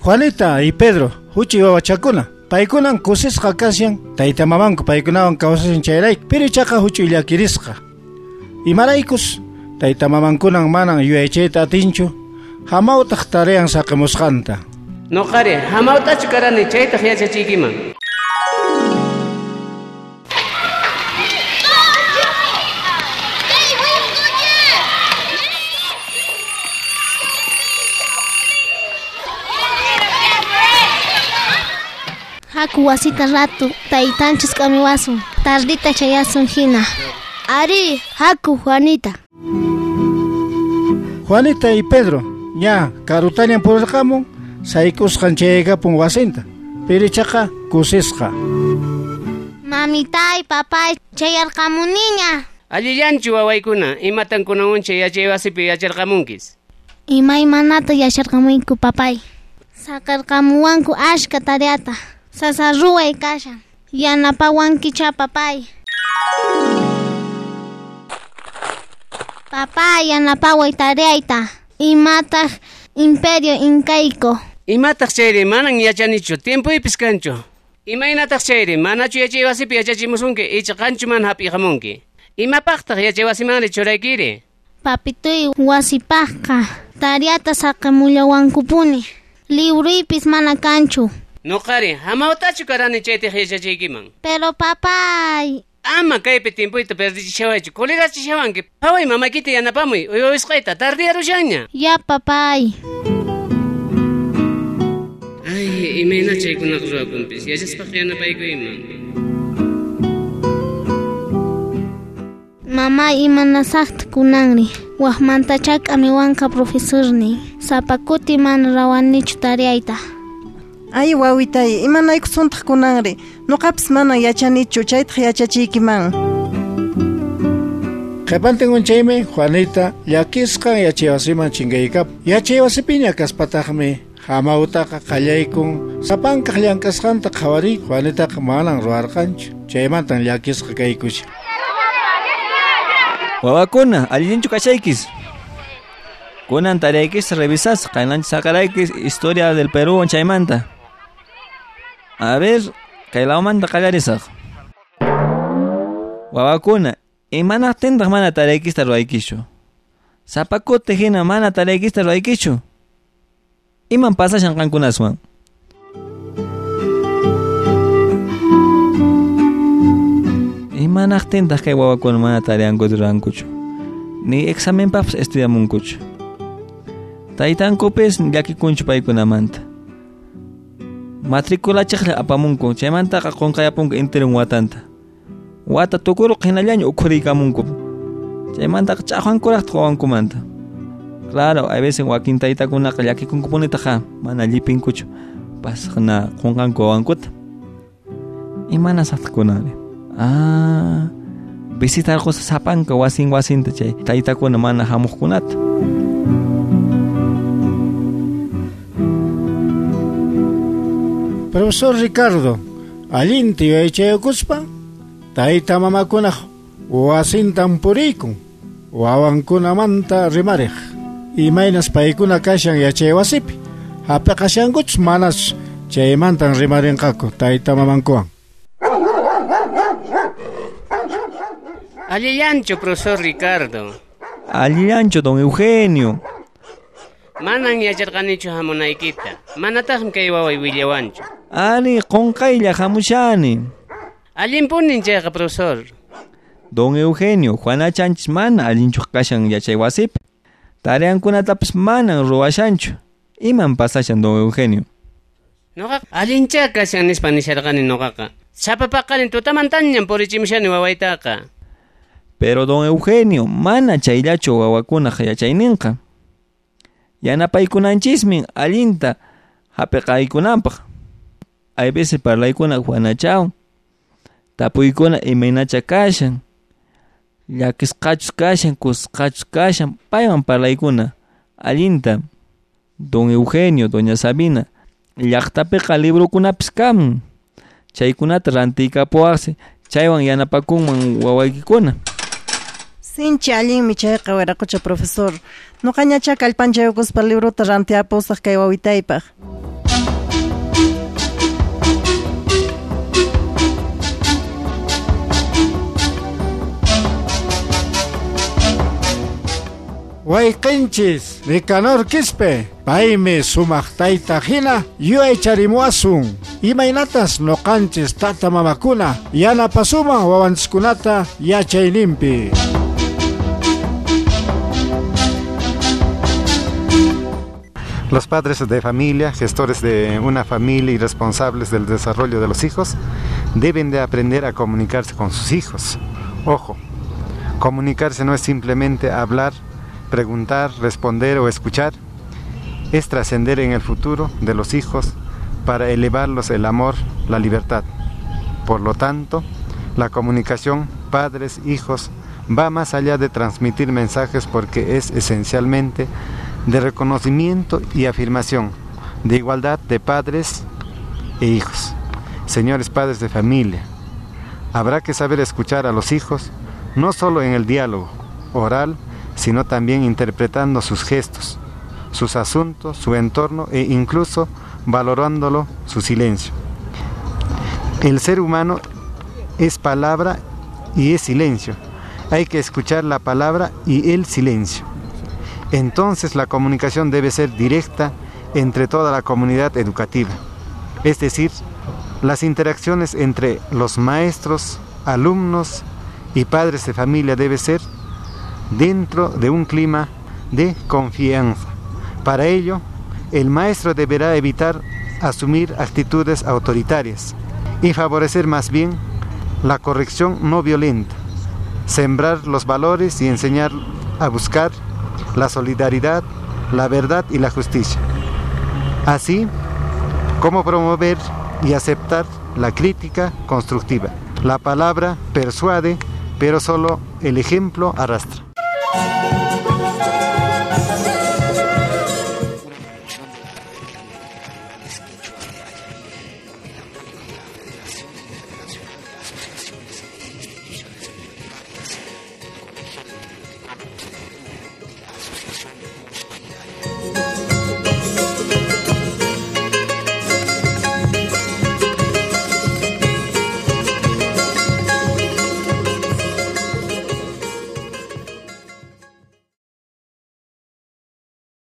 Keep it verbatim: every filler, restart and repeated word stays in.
Juanita y Pedro, huchi wawachakuna. Paikunan kusisqa kasyan, tayta mamanku paykunawan kawsashan chayrayku, pero chaka huchu illakirisqa. Imaraykus, tayta mamankunan manan yuyaychayta atinchu, hamawtaq tarean saqimusqanta. Noqari, hamawtachu karani chaytaq yachachiykiman. Haku wasita rato, taytanchis kamiwasun, tardita chayasun hina. Ari, haku Juanita. Juanita y Pedro, ya, karutanian purirqamun, saykusqan chayaykapun wasinta, pirichaqa kusisqa. Mamitay, papay, chayarqamuniña. Allillanchu wawaykuna, imatankunawancha yachay wasipi yacharqamunkis. Imaymanata yacharqamuyku, papay. Sakarqamuwanku ashka tareata. Sasa ruway kashan. Yanapawankicha, papay. Papay, yanapaway tareayta. Imataq imperio incaico. Imataq chayri manan yachanichu, tiempo ipis kanchu. Imaynataq chayri manachu yachay wasipi yachachimusunki, icha kanchu man hapiqamunki. Imapaqtaq yachay wasimanri churaykiri. Papituy wasipaqqa tareata saqamullawankupuni. Libruypis mana kanchu. Noqari, hamawtachu karani chaytaq yachachiykiman. Pero papay. Ama kaypi tiempoyta perdichishawanchu, colegachishawanki. Haway mamaykita yanapamuy, uywawisqayta tardiyarushaña. Ya papay. Ay, imayna chaykunaq ruwakunpis, yachaspaq yanapaykuyman. Mamay imanasaqta kunanri. Waqmantachak amiwanqa profesorni. Sapakuti mana rawanichu tareayta. Ay wawitay, imanayku suntaq kunanri. Nuqapis mana yachanichu, chaytaq yachachiykiman. Qhipantinwan chaymi Juanita llakisqan yachaywasiman chinkaykap. Yachaywasipiña kaspataqmi hamawtaqa qallaykun sapankaq llank'asqanta qhawari Juanitaqa manan ruwarqanchu. Chaymantan llakisqa kaykusha. Wawakuna, allinchu kashaykis. Kunan tareykis revisas, qaynanchis saqaraykis historia del Perú chaymanta. A ver, kaylawmanta qallarisaq. Wawakuna, imanaqtintaq mana tareykista ruwaykishu. Sapakuti hina mana tareykista ruwaykishu. Iman pasashan qankunaswan. Imanaqtintaq kay wawakuna mana tareankuchu rurankuchu. Ni examenpapas estudiamunkuchu. Taytankupis llakikunchu paykunamanta. Matriculachaqlla apamunku, chaymantaqa qunqayapunku interin watanta. Wata tukuruq hinallaña ukhuriykamunku. Chaymantaqa ch'aqwankuraqta quwankumanta. Claro, a veces wakin taytakunaqa llakikunkupunitaqa mana llipinkuchu. Pasaqna qunqanku wawankuta. Imanasaqta kunari. Ah, visitarqusa sapanka wasin wasinta chay taytakuna mana hamuqkunata. Profesor Ricardo, allinta yuyaychayukuspa, tayta mamakunaq wasintan puriykun, wawankunamanta rimariq. Imaynas paykuna kashan yachay wasipi, hapiqashankuchus manas chaymantan rimarinqaku tayta mamankuwan. Allillanchu, profesor Ricardo. Allillanchu, don Eugenio. Manan yacharqanichu hamunaykita. Manataqmi kay waway willawanchu. Ari, qunqaylla hamushani. Allinpunin chayqa, profesor. Don Eugenio, Juanachanchis mana allinchu kashan yachay wasipi. Tareankunatapis manan ruwashanchu. Iman pasashan don Eugenio. Noqa allincha kashan nispa nisharqani noqaqa. Sapapaqani tutamantañan purichimishani wawaytaqa. Pero don Eugenio, mana chayllachu wawakunaq yachayninqa. Yanapaykunanchismin allinta hapiqaykunanpaq. Hay veces parlaykuna Juanachaw. Tapuykuna imaynacha kashan. Llakisqachus kashan, kusqachus kashan. Payman parlaykuna allinta. Don Eugenio, doña Sabina. Llaqtapiqa librukunapis kan. Chaykunata rantiykapuwaqsi. Chaywan yanapakunman wawaykikuna. Sinchi allinmi chayqa wiraqucha profesor. Nuqañacha kallpanchayukuspa libruta rantiapusaq kay wawitaypaq. Wayqinchis Nicanor Quispe paymi sumaq tayta hina yuaycharimuasun imaynatas noqanchis tata mamakuna yanapasuman wawanchikkunata yachayninpi. Los padres de familia, gestores de una familia y responsables del desarrollo de los hijos, deben de aprender a comunicarse con sus hijos. Ojo, comunicarse no es simplemente hablar, preguntar, responder o escuchar, es trascender en el futuro de los hijos para elevarlos el amor, la libertad. Por lo tanto, la comunicación padres-hijos va más allá de transmitir mensajes porque es esencialmente de reconocimiento y afirmación, de igualdad de padres e hijos. Señores padres de familia, habrá que saber escuchar a los hijos, no solo en el diálogo oral, sino también interpretando sus gestos, sus asuntos, su entorno e incluso valorándolo su silencio. El ser humano es palabra y es silencio. Hay que escuchar la palabra y el silencio. Entonces la comunicación debe ser directa entre toda la comunidad educativa. Es decir, las interacciones entre los maestros, alumnos y padres de familia debe ser dentro de un clima de confianza. Para ello, el maestro deberá evitar asumir actitudes autoritarias y favorecer más bien la corrección no violenta, sembrar los valores y enseñar a buscar la solidaridad, la verdad y la justicia, así como promover y aceptar la crítica constructiva. La palabra persuade, pero solo el ejemplo arrastra.